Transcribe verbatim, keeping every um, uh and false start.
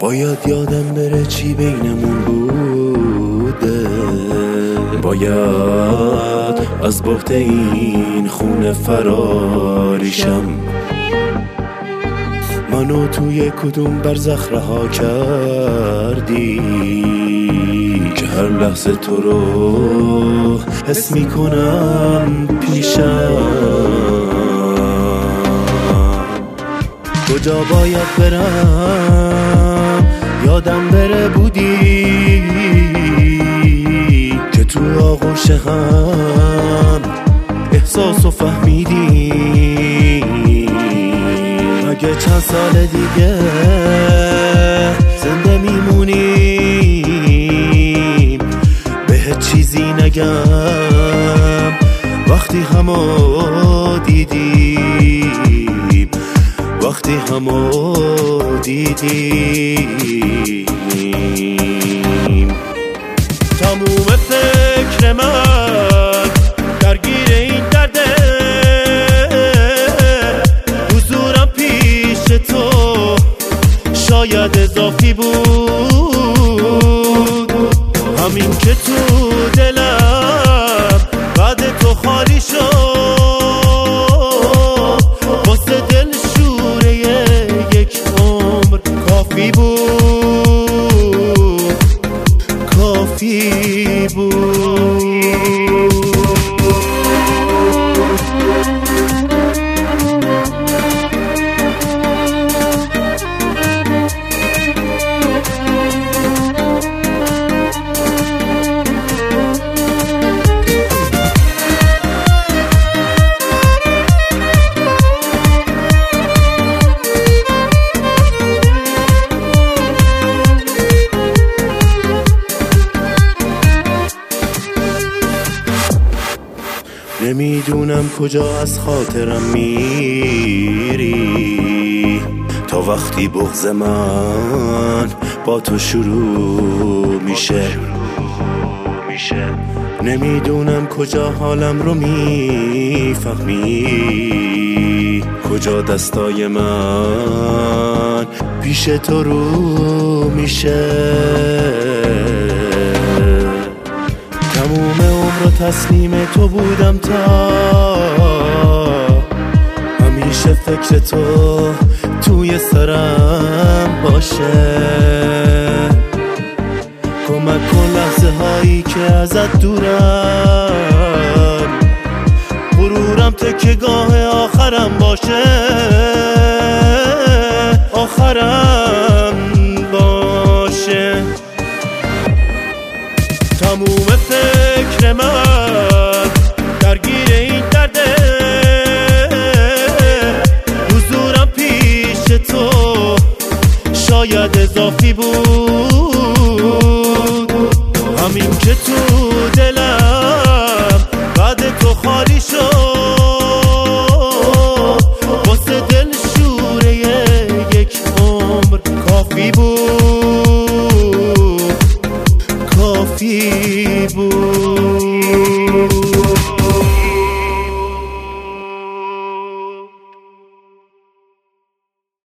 باید یادم بره چی بینمون بوده، باید از بحت این خونه فراریشم. منو توی کدوم برزخ رها کردی که هر لحظه تو رو حس میکنم پیشم. کجا باید برم یادم بره بودی که تو آغوش هم احساس و فهمیدی. اگه چند سال دیگه زنده میمونیم بهت چیزی نگم وقتی همو دیدیم، وقتی همو دیدیم. تموم فکر من درگیر این درده، حضورم پیش تو شاید اضافی بود. همین که تو دلم بعد تو خالی شد، واسه دل شوره یک عمر کافی بود، کافی بود. نمیدونم کجا از خاطرم میری تا وقتی بغض من با تو شروع میشه. نمیدونم کجا حالم رو میفهمی، کجا دستای من پیش تو رو میشه. تموم عمر و تسلیم تو بودم تا همیشه فکر تو توی سرم باشه. کمک کن لحظه هایی که ازت دورم، غرورم تکیه‌گاه آخرم باشه، آخرم باشه. تموم فکر من درگیر این درده، حضورم پیش تو شاید اضافی بود.